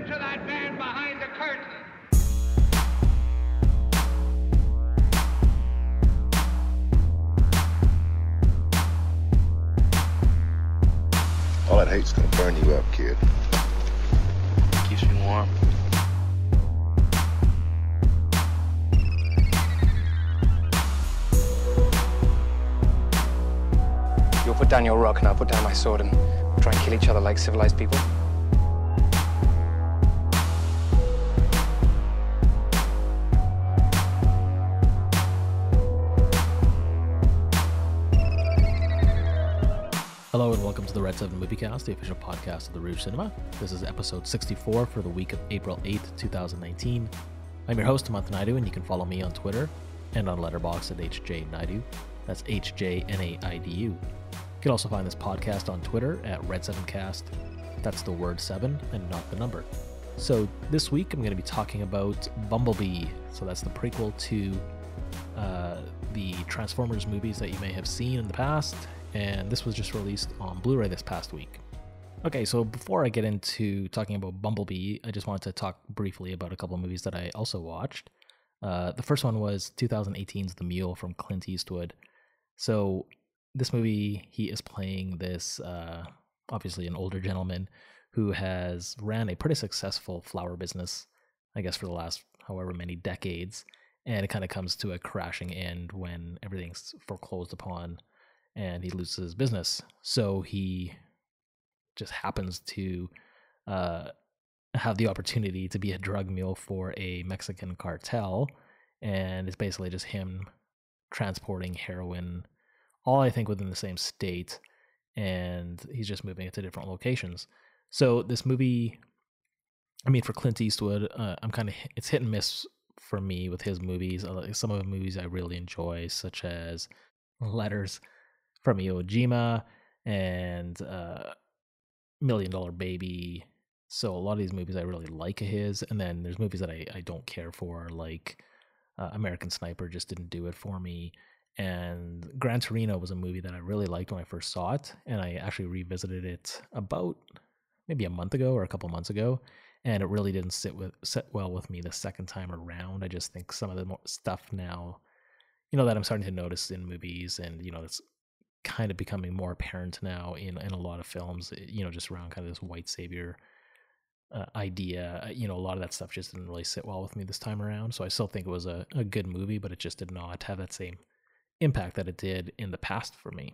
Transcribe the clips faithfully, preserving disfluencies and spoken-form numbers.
to that man behind the curtain. All that hate's gonna burn you up, kid. Keeps me warm. You'll put down your rock and I'll put down my sword and we'll try and kill each other like civilized people. Hello and welcome to the Red seven Moviecast, the official podcast of the Rouge Cinema. This is episode sixty-four for the week of April eighth, twenty nineteen. I'm your host, Hemant Naidu, and you can follow me on Twitter and on Letterboxd at H J Naidu. That's H J N A I D U. You can also find this podcast on Twitter at Red seven Cast. That's the word seven and not the number. So this week I'm going to be talking about Bumblebee. So that's the prequel to uh, the Transformers movies that you may have seen in the past. And this was just released on Blu-ray this past week. Okay, so before I get into talking about Bumblebee, I just wanted to talk briefly about a couple of movies that I also watched. Uh, the first one was twenty eighteen's The Mule from Clint Eastwood. So this movie, he is playing this, uh, obviously an older gentleman who has ran a pretty successful flower business, I guess for the last however many decades. And it kind of comes to a crashing end when everything's foreclosed upon and he loses his business. So he just happens to uh, have the opportunity to be a drug mule for a Mexican cartel. And it's basically just him transporting heroin, all I think within the same state. And he's just moving it to different locations. So this movie, I mean, for Clint Eastwood, uh, I'm kind of, it's hit and miss for me with his movies. Some of the movies I really enjoy, such as Letters from Iwo Jima and uh, Million Dollar Baby. So a lot of these movies I really like of his. And then there's movies that I, I don't care for, like uh, American Sniper just didn't do it for me. And Gran Torino was a movie that I really liked when I first saw it. And I actually revisited it about maybe a month ago or a couple months ago. And it really didn't sit with sit well with me the second time around. I just think some of the more stuff now, you know, that I'm starting to notice in movies, and, you know, it's kind of becoming more apparent now in, in a lot of films, you know, just around kind of this white savior uh, idea. You know, a lot of that stuff just didn't really sit well with me this time around. So I still think it was a, a good movie, but it just did not have that same impact that it did in the past for me.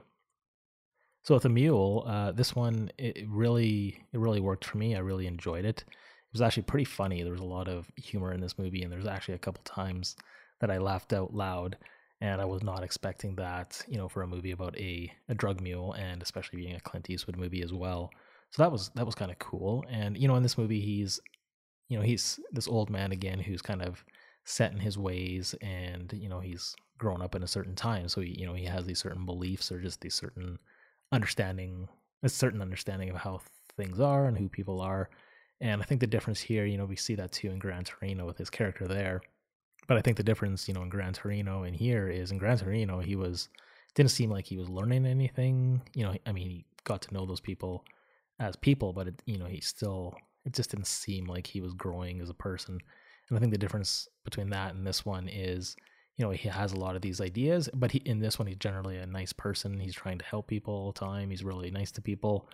So with The Mule, uh, this one, it really, it really worked for me. I really enjoyed it. It was actually pretty funny. There was a lot of humor in this movie, and there's actually a couple times that I laughed out loud. And I was not expecting that, you know, for a movie about a, a drug mule, and especially being a Clint Eastwood movie as well. So that was that was kind of cool. And, you know, in this movie, he's, you know, he's this old man again who's kind of set in his ways, and, you know, he's grown up in a certain time. So, he, you know, he has these certain beliefs or just these certain understanding, a certain understanding of how things are and who people are. And I think the difference here, you know, we see that too in Gran Torino with his character there. But I think the difference, you know, in Gran Torino and here is in Gran Torino, he was, didn't seem like he was learning anything. You know, I mean, he got to know those people as people, but, it, you know, he still, it just didn't seem like he was growing as a person. And I think the difference between that and this one is, you know, he has a lot of these ideas, but he, in this one, he's generally a nice person. He's trying to help people all the time. He's really nice to people.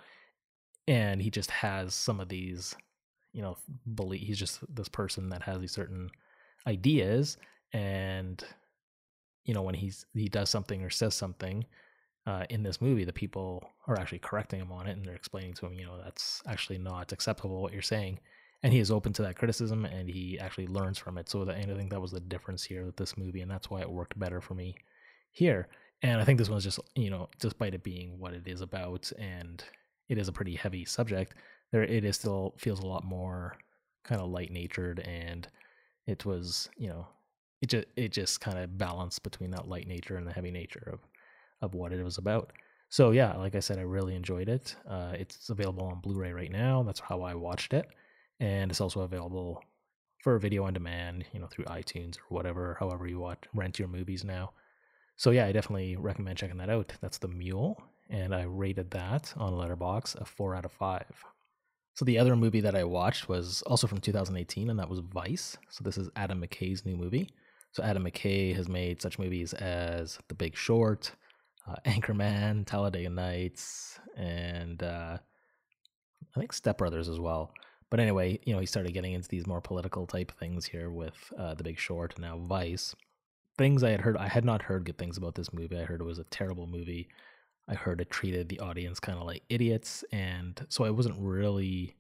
And he just has some of these, you know, believe, he's just this person that has these certain ideas, and, you know, when he's he does something or says something uh, in this movie, the people are actually correcting him on it, and they're explaining to him, you know, that's actually not acceptable what you're saying, and he is open to that criticism, and he actually learns from it. So that, and I think that was the difference here with this movie, and that's why it worked better for me here. And I think this one's just, you know, despite it being what it is about, and it is a pretty heavy subject, there it is still feels a lot more kind of light natured, and it was, you know, it just it just kind of balanced between that light nature and the heavy nature of, of what it was about. So yeah, like I said, I really enjoyed it. Uh, it's available on Blu-ray right now. That's how I watched it, and it's also available for video on demand, you know, through iTunes or whatever, however you watch rent your movies now. So yeah, I definitely recommend checking that out. That's The Mule, and I rated that on Letterboxd a four out of five. So the other movie that I watched was also from two thousand eighteen, and that was Vice. So this is Adam McKay's new movie. So Adam McKay has made such movies as The Big Short, uh, Anchorman, Talladega Nights, and uh, I think Step Brothers as well. But anyway, you know, he started getting into these more political type things here with uh, The Big Short and now Vice. Things I had heard, I had not heard good things about this movie. I heard it was a terrible movie. I heard it treated the audience kind of like idiots. And so I wasn't really,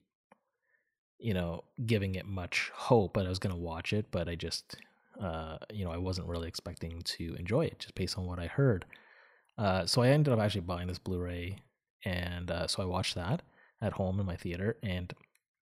you know, giving it much hope, but I was going to watch it. But I just, uh, you know, I wasn't really expecting to enjoy it just based on what I heard. Uh, so I ended up actually buying this Blu-ray. And uh, so I watched that at home in my theater. And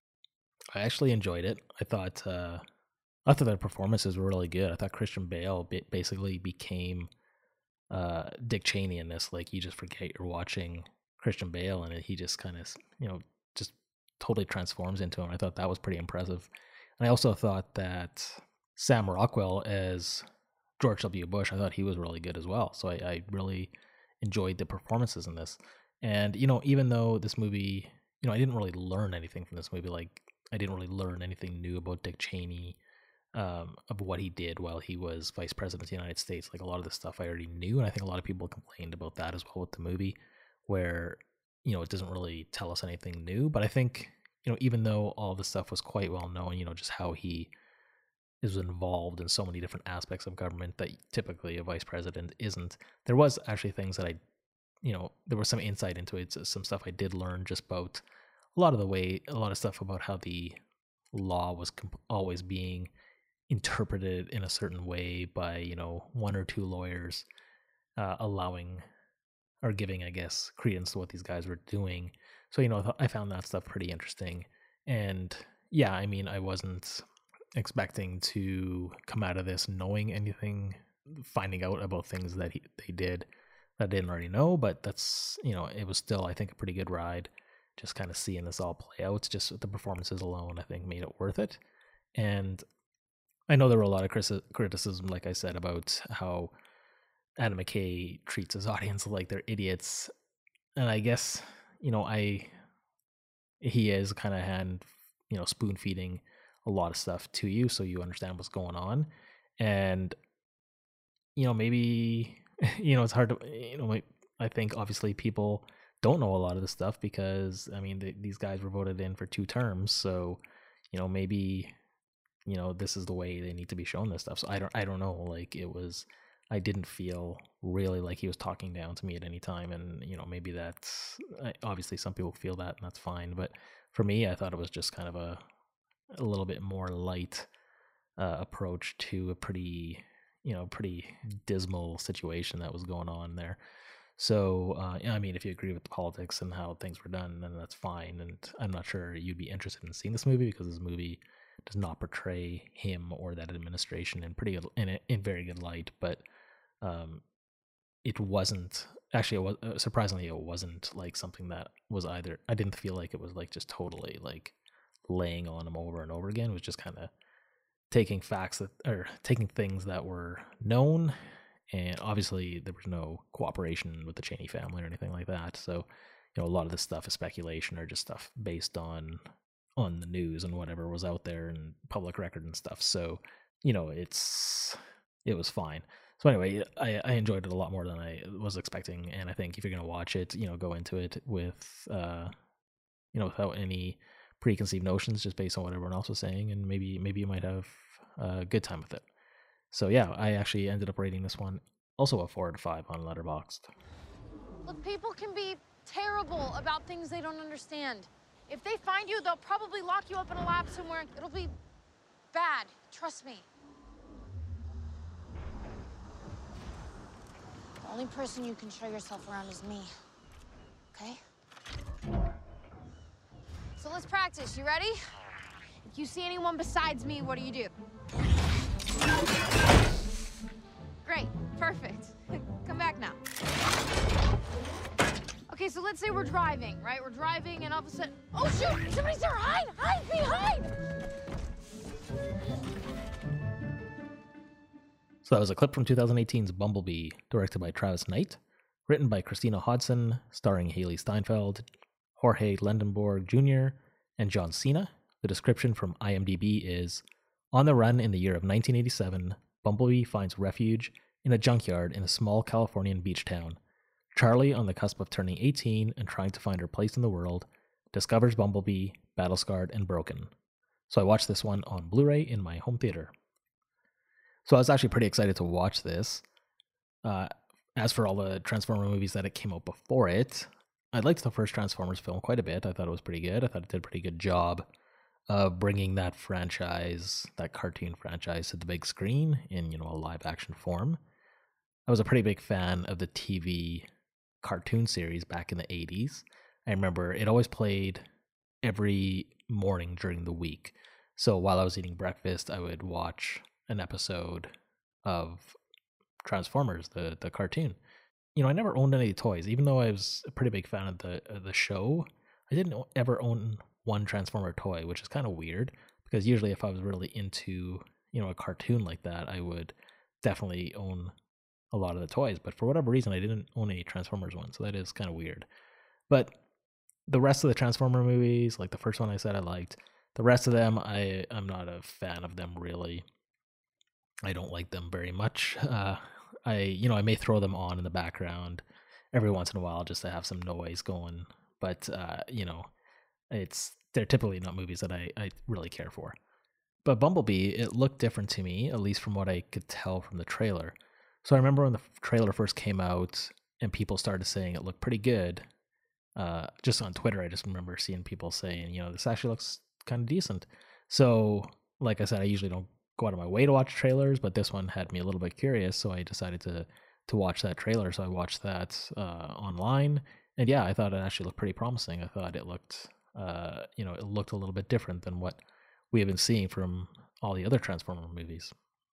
I actually enjoyed it. I thought uh, I thought the performances were really good. I thought Christian Bale basically became uh, Dick Cheney in this. Like, you just forget you're watching Christian Bale, and he just kind of, you know, just totally transforms into him. I thought that was pretty impressive. And I also thought that Sam Rockwell as George W. Bush, I thought he was really good as well. So I, I really enjoyed the performances in this. And, you know, even though this movie, you know, I didn't really learn anything from this movie. Like, I didn't really learn anything new about Dick Cheney, um, of what he did while he was vice president of the United States. Like, a lot of the stuff I already knew, and I think a lot of people complained about that as well with the movie, where, you know, it doesn't really tell us anything new. But I think, you know, even though all the stuff was quite well known, you know, just how he is involved in so many different aspects of government that typically a vice president isn't, there was actually things that I, you know, there was some insight into it, some stuff I did learn just about a lot of the way, a lot of stuff about how the law was comp- always being interpreted in a certain way by, you know, one or two lawyers, uh, allowing or giving, I guess, credence to what these guys were doing. So, you know, I found that stuff pretty interesting. And yeah, I mean, I wasn't expecting to come out of this knowing anything, finding out about things that he, they did that I didn't already know, but that's, you know, it was still, I think, a pretty good ride. Just kind of seeing this all play out, just the performances alone, I think, made it worth it. And I know there were a lot of criticism, like I said, about how Adam McKay treats his audience like they're idiots. And I guess, you know, I he is kind of hand, you know, spoon feeding a lot of stuff to you so you understand what's going on. And, you know, maybe, you know, it's hard to, you know, I think obviously people don't know a lot of this stuff because, I mean, the, these guys were voted in for two terms. So, you know, maybe, you know, this is the way they need to be shown this stuff. So I don't, I don't know. Like, it was, I didn't feel really like he was talking down to me at any time. And, you know, maybe that's, obviously some people feel that and that's fine. But for me, I thought it was just kind of a, a little bit more light uh, approach to a pretty, you know, pretty dismal situation that was going on there. So, uh, I mean, if you agree with the politics and how things were done, then that's fine. And I'm not sure you'd be interested in seeing this movie because this movie does not portray him or that administration in pretty good, in, in very good light. But um, it wasn't actually, it was, surprisingly, it wasn't like something that was either. I didn't feel like it was like just totally like laying on him over and over again. It was just kind of taking facts that or taking things that were known. And obviously there was no cooperation with the Cheney family or anything like that. So, you know, a lot of this stuff is speculation or just stuff based on on the news and whatever was out there and public record and stuff. So, you know, it's it was fine. So anyway, I, I enjoyed it a lot more than I was expecting. And I think if you're going to watch it, you know, go into it with, uh, you know, without any preconceived notions, just based on what everyone else was saying. And maybe maybe you might have a good time with it. So yeah, I actually ended up rating this one also a four out of five on Letterboxd. Look, people can be terrible about things they don't understand. If they find you, they'll probably lock you up in a lab somewhere. It'll be bad. Trust me. The only person you can show yourself around is me. Okay? So let's practice. You ready? If you see anyone besides me, what do you do? Great, perfect. Come back now. Okay, so let's say we're driving, right? We're driving and all of a sudden, oh shoot, somebody's there, hide, hide, behind! So that was a clip from twenty eighteen's Bumblebee, directed by Travis Knight, written by Christina Hodson, starring Haley Steinfeld, Jorge Landenborg Junior, and John Cena. The description from IMDb is, on the run in the year of nineteen eighty-seven, Bumblebee finds refuge in a junkyard in a small Californian beach town. Charlie, on the cusp of turning eighteen and trying to find her place in the world, discovers Bumblebee, battle-scarred and broken. So I watched this one on Blu-ray in my home theater. So I was actually pretty excited to watch this. Uh, as for all the Transformer movies that it came out before it, I liked the first Transformers film quite a bit. I thought it was pretty good. I thought it did a pretty good job of bringing that franchise, that cartoon franchise, to the big screen in, you know, a live-action form. I was a pretty big fan of the T V cartoon series back in the eighties. I remember it always played every morning during the week. So while I was eating breakfast, I would watch an episode of Transformers, the the cartoon. You know, I never owned any toys, even though I was a pretty big fan of the of the show. I didn't ever own one Transformer toy, which is kind of weird because usually if I was really into, you know, a cartoon like that, I would definitely own a lot of the toys. But for whatever reason, I didn't own any Transformers one, so that is kind of weird. But the rest of the Transformer movies, like the first one I said I liked, the rest of them, I I'm not a fan of them really. I don't like them very much. Uh, I, you know, I may throw them on in the background every once in a while just to have some noise going. But, uh, you know, it's they're typically not movies that I, I really care for. But Bumblebee, it looked different to me, at least from what I could tell from the trailer. So I remember when the trailer first came out and people started saying it looked pretty good. Uh, just on Twitter, I just remember seeing people saying, you know, this actually looks kind of decent. So, like I said, I usually don't go out of my way to watch trailers, but this one had me a little bit curious, so I decided to to watch that trailer. So I watched that uh, online, and yeah, I thought it actually looked pretty promising. I thought it looked, uh, you know, it looked a little bit different than what we have been seeing from all the other Transformer movies.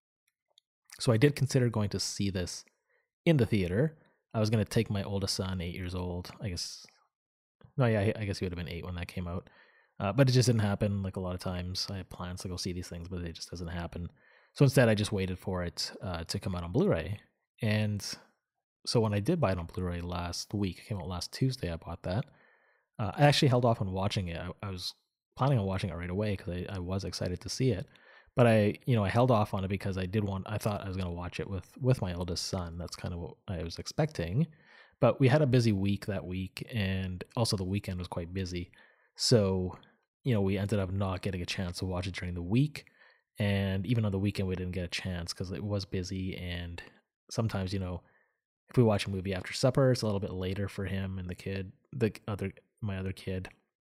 So I did consider going to see this in the theater. I was going to take my oldest son, eight years old, I guess. No, yeah, I guess he would have been eight when that came out. Uh, but it just didn't happen. Like a lot of times I had plans to go see these things, but it just doesn't happen. So instead I just waited for it uh, to come out on Blu-ray. And so when I did buy it on Blu-ray last week, it came out last Tuesday, I bought that. Uh, I actually held off on watching it. I, I was planning on watching it right away because I, I was excited to see it. But I, you know, I held off on it because I did want, I thought I was going to watch it with, with my oldest son. That's kind of what I was expecting. But we had a busy week that week, and also the weekend was quite busy. So, you know, we ended up not getting a chance to watch it during the week. And even on the weekend, we didn't get a chance because it was busy. And sometimes, you know, if we watch a movie after supper, it's a little bit later for him and the kid, the other, my other kid.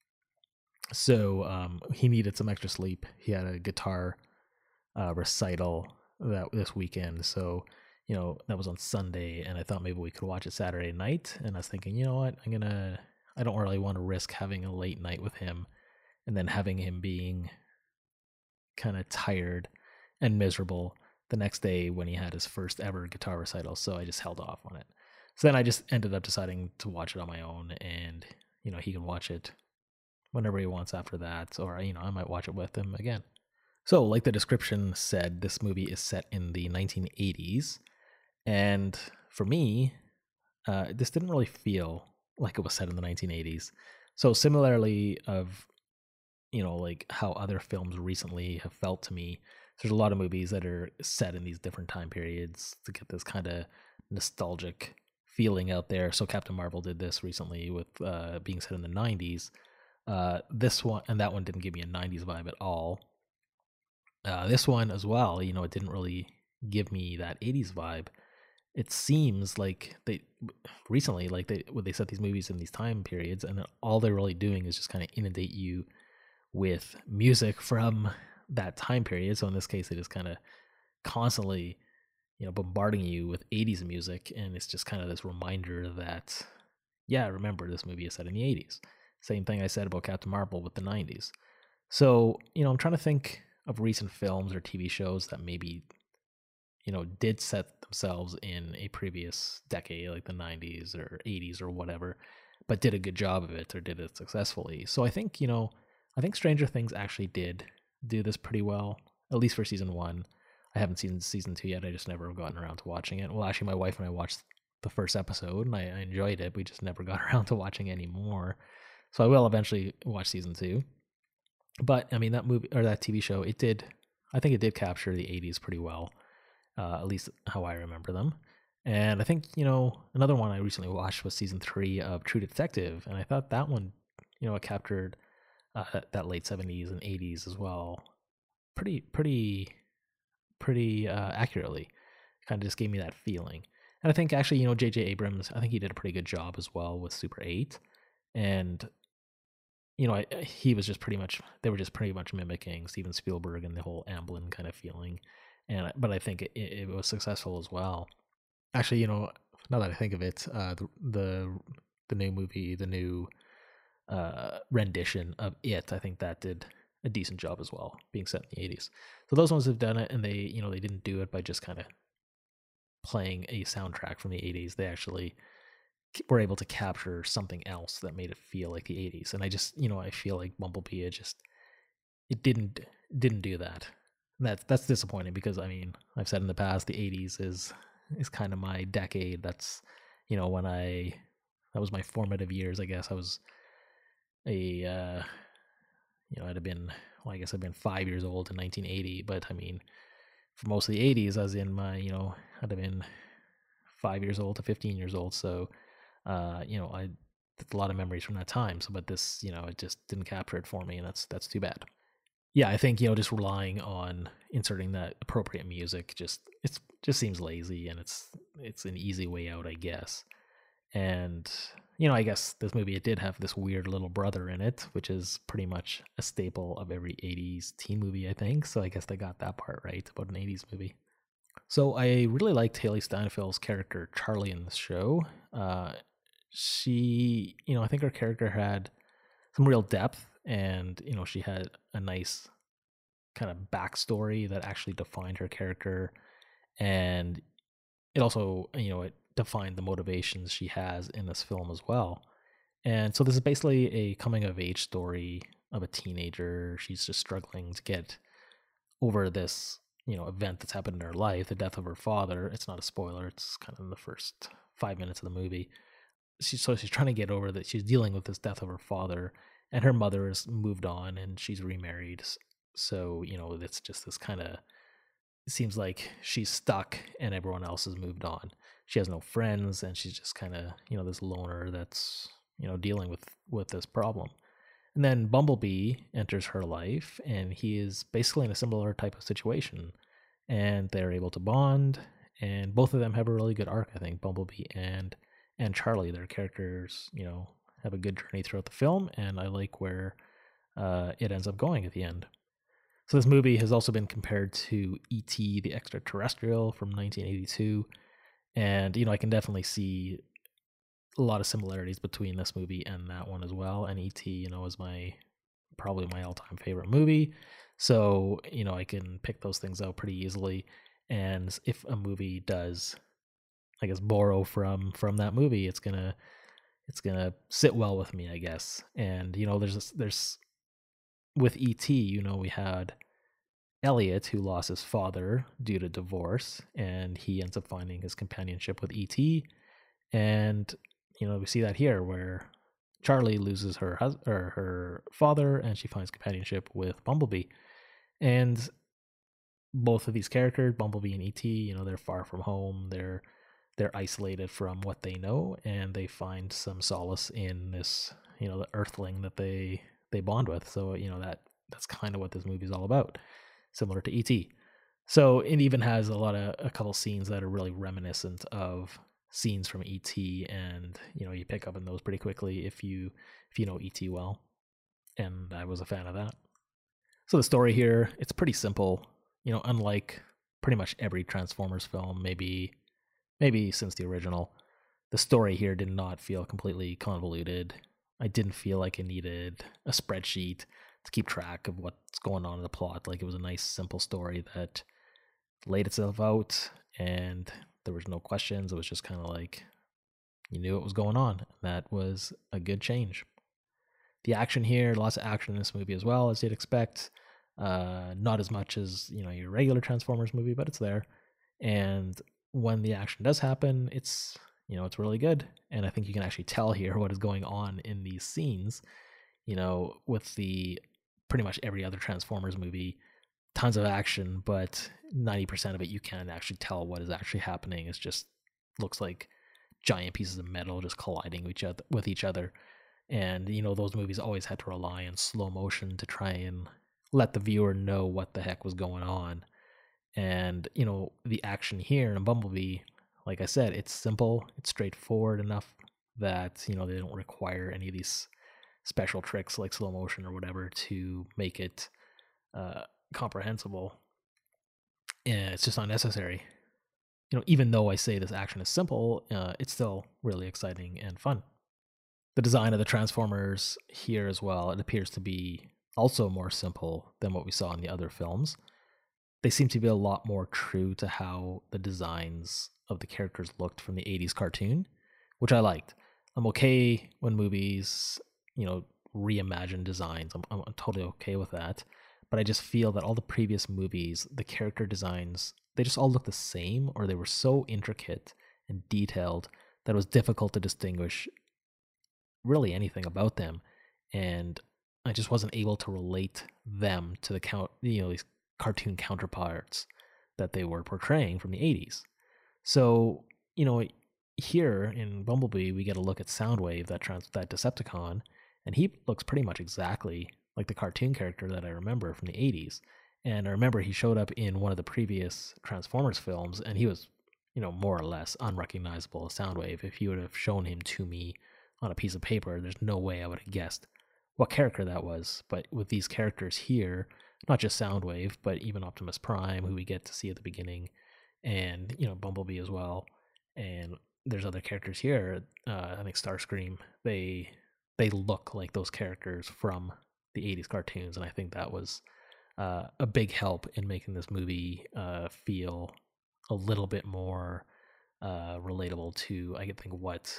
So um, he needed some extra sleep. He had a guitar uh, recital that this weekend. So, you know, that was on Sunday, and I thought maybe we could watch it Saturday night. And I was thinking, you know what, I'm gonna, I don't really want to risk having a late night with him and then having him being kind of tired and miserable the next day when he had his first ever guitar recital. So I just held off on it. So then I just ended up deciding to watch it on my own, and, you know, he can watch it whenever he wants after that, or, you know, I might watch it with him again. So, like the description said, this movie is set in the nineteen eighties, and for me, uh, this didn't really feel like it was set in the nineteen eighties. So similarly of, you know, like how other films recently have felt to me, there's a lot of movies that are set in these different time periods to get this kind of nostalgic feeling out there. So Captain Marvel did this recently with uh, being set in the nineties. Uh, this one and that one didn't give me a nineties vibe at all. Uh, this one as well, you know, it didn't really give me that eighties vibe. It seems like they recently, like they when they set these movies in these time periods, and all they're really doing is just kind of inundate you with music from that time period. So in this case, they just kind of constantly, you know, bombarding you with eighties music, and it's just kind of this reminder that, yeah, remember this movie is set in the eighties. Same thing I said about Captain Marvel with the nineties. So, you know, I'm trying to think of recent films or T V shows that maybe, you know, did set themselves in a previous decade, like the nineties or eighties or whatever, but did a good job of it or did it successfully. So I think, you know, I think Stranger Things actually did do this pretty well, at least for season one. I haven't seen season two yet. I just never have gotten around to watching it. Well, actually, my wife and I watched the first episode, and I, I enjoyed it. We just never got around to watching any more. So I will eventually watch season two. But I mean, that movie or that T V show, it did, I think it did capture the eighties pretty well, uh, at least how I remember them. And I think, you know, another one I recently watched was season three of True Detective. And I thought that one, you know, it captured uh, that late seventies and eighties as well. Pretty, pretty, pretty uh, accurately. Kind of just gave me that feeling. And I think actually, you know, J J Abrams, I think he did a pretty good job as well with Super eight. And, you know, I, he was just pretty much, they were just pretty much mimicking Steven Spielberg and the whole Amblin kind of feeling. And but I think it, it was successful as well. Actually, you know, now that I think of it, uh, the, the the new movie, the new uh, rendition of It, I think that did a decent job as well, being set in the eighties. So those ones have done it, and they, you know, they didn't do it by just kind of playing a soundtrack from the eighties. They actually were able to capture something else that made it feel like the eighties. And I just, you know, I feel like Bumblebee, it just, it didn't didn't do that. And that's that's disappointing because I mean, I've said in the past, the eighties is is kind of my decade. That's, you know, when I, that was my formative years, I guess. I was a, uh, you know, I'd have been, well, I guess I've been five years old in nineteen eighty, but I mean, for most of the eighties, I was in my, you know, I'd have been five years old to fifteen years old. So, uh, you know, I, a lot of memories from that time. So, but this, you know, it just didn't capture it for me, and that's, that's too bad. Yeah, I think, you know, just relying on inserting that appropriate music just it's just seems lazy, and it's it's an easy way out, I guess. And you know, I guess this movie, it did have this weird little brother in it, which is pretty much a staple of every eighties teen movie, I think. So I guess they got that part right about an eighties movie. So I really liked Haley Steinfeld's character Charlie in this show. Uh, she, you know, I think her character had some real depth, and you know, she had a nice kind of backstory that actually defined her character, and it also, you know, it defined the motivations she has in this film as well. And so this is basically a coming of age story of a teenager. She's just struggling to get over this, you know, event that's happened in her life, the death of her father. It's not a spoiler, it's kind of in the first five minutes of the movie. She, so she's trying to get over that. She's dealing with this death of her father, and her mother has moved on and she's remarried. So, you know, it's just this kind of, it seems like she's stuck and everyone else has moved on. She has no friends, and she's just kind of, you know, this loner that's, you know, dealing with, with this problem. And then Bumblebee enters her life, and he is basically in a similar type of situation, and they're able to bond, and both of them have a really good arc, I think, Bumblebee and and Charlie. Their characters, you know, have a good journey throughout the film, and I like where uh, it ends up going at the end. So this movie has also been compared to E T the Extraterrestrial from nineteen eighty-two, and, you know, I can definitely see a lot of similarities between this movie and that one as well. And E T, you know, is my, probably my all-time favorite movie. So, you know, I can pick those things out pretty easily. And if a movie does, I guess, borrow from from that movie, it's gonna it's gonna sit well with me, I guess. And, you know, there's this, there's with E T, you know, we had Elliot, who lost his father due to divorce, and he ends up finding his companionship with E T. And, you know, we see that here where Charlie loses her hus- or her father, and she finds companionship with Bumblebee. And both of these characters, Bumblebee and E T, you know, they're far from home. They're they're isolated from what they know, and they find some solace in this, you know, the earthling that they they bond with. So, you know, that that's kind of what this movie is all about, similar to E T. So it even has a lot of a couple scenes that are really reminiscent of scenes from E T, and, you know, you pick up on those pretty quickly if you if you know E T well. And I was a fan of that. So the story here, it's pretty simple, you know, unlike pretty much every Transformers film, maybe maybe since the original. The story here did not feel completely convoluted. I didn't feel like I needed a spreadsheet to keep track of what's going on in the plot. Like, it was a nice, simple story that laid itself out, and there was no questions. It was just kind of like, you knew what was going on. And that was a good change. The action here, lots of action in this movie as well, as you'd expect. Uh, not as much as, you know, your regular Transformers movie, but it's there. And when the action does happen, it's, you know, it's really good. And I think you can actually tell here what is going on in these scenes, you know, with the pretty much every other Transformers movie. Tons of action, but ninety percent of it you can't actually tell what is actually happening. It just looks like giant pieces of metal just colliding with each other, with each other. And, you know, those movies always had to rely on slow motion to try and let the viewer know what the heck was going on. And, you know, the action here in Bumblebee, like I said, it's simple, it's straightforward enough that, you know, they don't require any of these special tricks like slow motion or whatever to make it uh, comprehensible. And it's just unnecessary. You know, even though I say this action is simple, uh, it's still really exciting and fun. The design of the Transformers here as well, it appears to be also more simple than what we saw in the other films. They seem to be a lot more true to how the designs of the characters looked from the eighties cartoon, which I liked. I'm okay when movies, you know, reimagine designs. I'm, I'm totally okay with that. But I just feel that all the previous movies, the character designs, they just all look the same, or they were so intricate and detailed that it was difficult to distinguish really anything about them. And I just wasn't able to relate them to the count, you know, these cartoon counterparts that they were portraying from the eighties. So, you know, here in Bumblebee, we get a look at Soundwave, that trans- that Decepticon, and he looks pretty much exactly like the cartoon character that I remember from the eighties. And I remember he showed up in one of the previous Transformers films, and he was, you know, more or less unrecognizable as Soundwave. If you would have shown him to me on a piece of paper, there's no way I would have guessed what character that was. But with these characters here, not just Soundwave, but even Optimus Prime, who we get to see at the beginning, and, you know, Bumblebee as well, and there's other characters here, uh, I think Starscream, they they look like those characters from the eighties cartoons, and I think that was uh, a big help in making this movie uh, feel a little bit more uh, relatable to, I think, what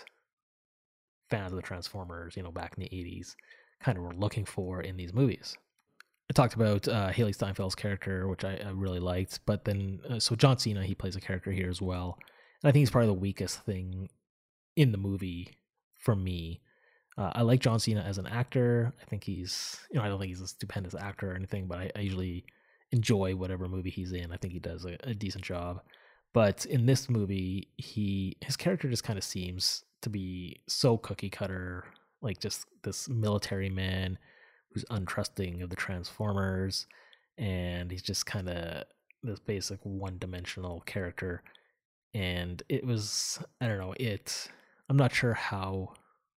fans of the Transformers, you know, back in the eighties kind of were looking for in these movies. I talked about uh, Haley Steinfeld's character, which I, I really liked, but then, uh, so John Cena, he plays a character here as well, and I think he's probably the weakest thing in the movie for me. Uh, I like John Cena as an actor. I think he's, you know, I don't think he's a stupendous actor or anything, but I, I usually enjoy whatever movie he's in. I think he does a, a decent job. But in this movie, he his character just kind of seems to be so cookie cutter, like just this military man who's untrusting of the Transformers, and he's just kind of this basic one-dimensional character. And it was, I don't know, it, I'm not sure how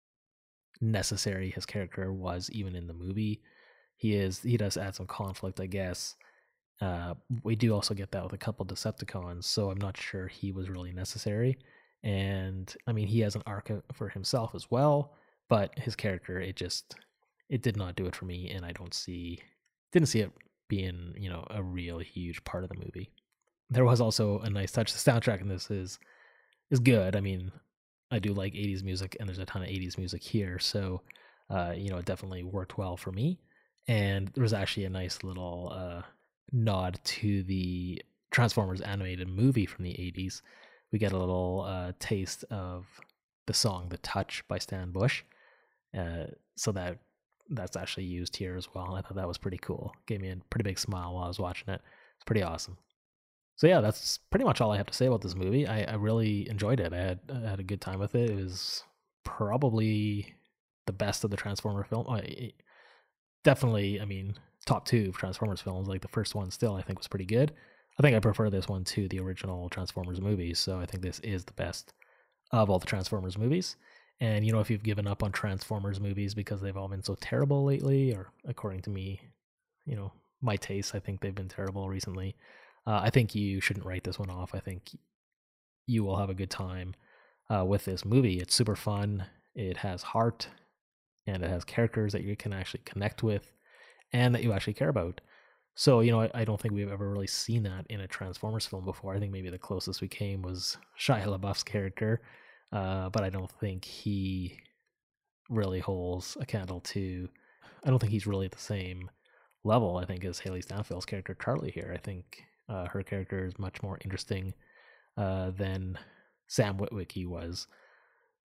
necessary his character was even in the movie. He is, he does add some conflict, I guess. Uh, we do also get that with a couple Decepticons, so I'm not sure he was really necessary. And I mean, he has an arc for himself as well, but his character, it just, it did not do it for me, and I don't see, didn't see it being, you know, a real huge part of the movie. There was also a nice touch. The soundtrack in this is is good. I mean, I do like eighties music, and there's a ton of eighties music here, so uh, you know, it definitely worked well for me. And there was actually a nice little uh, nod to the Transformers animated movie from the eighties. We get a little uh, taste of the song "The Touch" by Stan Bush, uh, so that that's actually used here as well. I thought that was pretty cool. Gave me a pretty big smile while I was watching it. It's pretty awesome. So yeah, that's pretty much all I have to say about this movie. I, I really enjoyed it. I had I had a good time with it. It was probably the best of the Transformer film. I, definitely, I mean, top two Transformers films. Like the first one still, I think, was pretty good. I think I prefer this one to the original Transformers movies. So I think this is the best of all the Transformers movies. And, you know, if you've given up on Transformers movies because they've all been so terrible lately, or according to me, you know, my taste, I think they've been terrible recently. Uh, I think you shouldn't write this one off. I think you will have a good time uh, with this movie. It's super fun. It has heart, and it has characters that you can actually connect with and that you actually care about. So, you know, I, I don't think we've ever really seen that in a Transformers film before. I think maybe the closest we came was Shia LaBeouf's character, uh, but I don't think he really holds a candle to, I don't think he's really at the same level, I think, as Haley Steinfeld's character Charlie here. I think uh, her character is much more interesting uh, than Sam Witwicky was.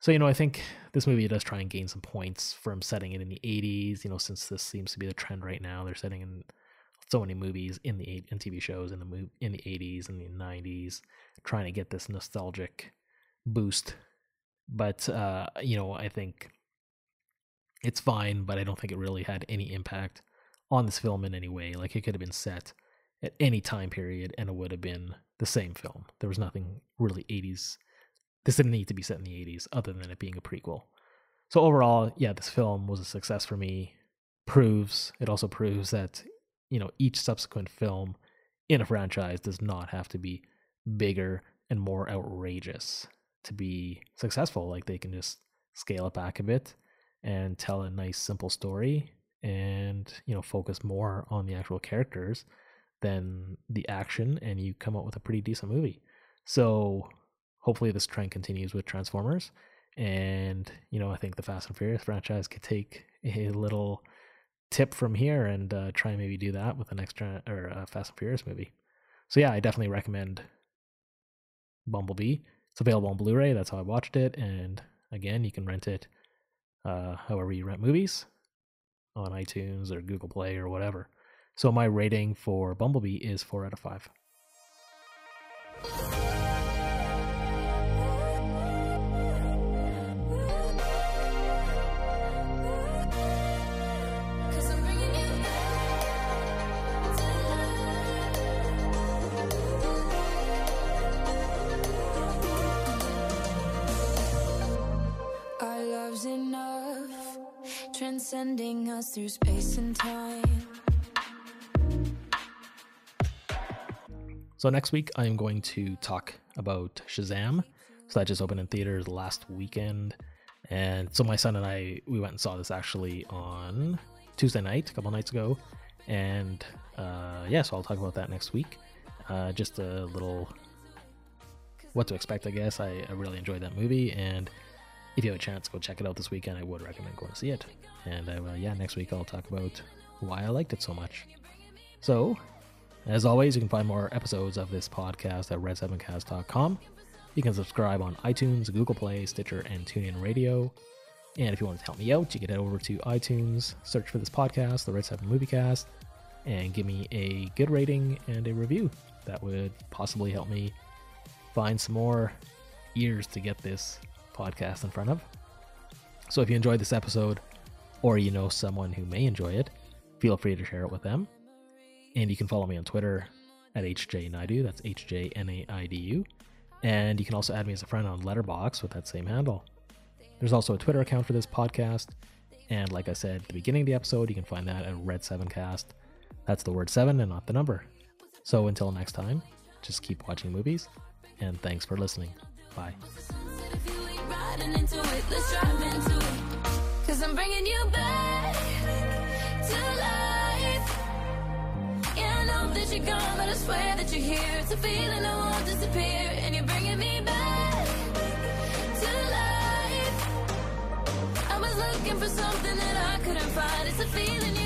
So, you know, I think this movie does try and gain some points from setting it in the eighties, you know, since this seems to be the trend right now. They're setting in so many movies in the in T V shows in the mov- in the eighties and the nineties, trying to get this nostalgic boost. But, uh, you know, I think it's fine, but I don't think it really had any impact on this film in any way. Like, it could have been set at any time period and it would have been the same film. There was nothing really eighties. This didn't need to be set in the eighties other than it being a prequel. So overall, yeah, this film was a success for me. Proves, it also proves that, you know, each subsequent film in a franchise does not have to be bigger and more outrageous to be successful. Like, they can just scale it back a bit and tell a nice, simple story and, you know, focus more on the actual characters than the action, and you come up with a pretty decent movie. So hopefully this trend continues with Transformers. And, you know, I think the Fast and Furious franchise could take a little tip from here and uh, try and maybe do that with the next tra- or uh, Fast and Furious movie. So yeah, I definitely recommend Bumblebee. It's available on Blu-ray. That's how I watched it. And again, you can rent it uh, however you rent movies on iTunes or Google Play or whatever. So my rating for Bumblebee is four out of five. Enough, transcending us through space and time. So next week I am going to talk about Shazam. So that just opened in theaters last weekend, and so my son and I, we went and saw this actually on Tuesday night, a couple nights ago, and uh, yeah, so I'll talk about that next week. Uh, just a little what to expect, I guess. I, I really enjoyed that movie, and if you have a chance, go check it out this weekend. I would recommend going to see it. And uh, yeah, next week I'll talk about why I liked it so much. So, as always, you can find more episodes of this podcast at red seven cast dot com. You can subscribe on iTunes, Google Play, Stitcher, and TuneIn Radio. And if you want to help me out, you can head over to iTunes, search for this podcast, the Red seven Movie Cast, and give me a good rating and a review. That would possibly help me find some more ears to get this podcast in front of. So if you enjoyed this episode, or you know someone who may enjoy it, feel free to share it with them. And you can follow me on Twitter at H J Naidu, that's H J N A I D U. And you can also add me as a friend on Letterboxd with that same handle. There's also a Twitter account for this podcast, and like I said at the beginning of the episode, you can find that at Red seven Cast. That's the word seven and not the number. So until next time, just keep watching movies, and thanks for listening. Bye. Riding into it, let's drive into it. Cause I'm bringing you back to life. Yeah, I know that you're gone, but I swear that you're here. It's a feeling that won't disappear, and you're bringing me back to life. I was looking for something that I couldn't find. It's a feeling you